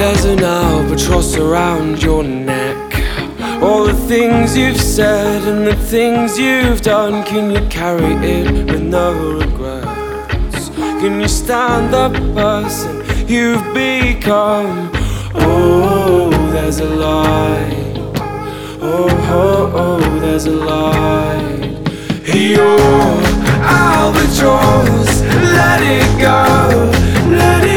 there's an albatross around your neck. All the things you've said and the things you've done, can you carry it with no regrets? Can you stand the person you've become? Oh, there's a light. Oh, oh, oh, there's a light. Your albatross, let it go, let it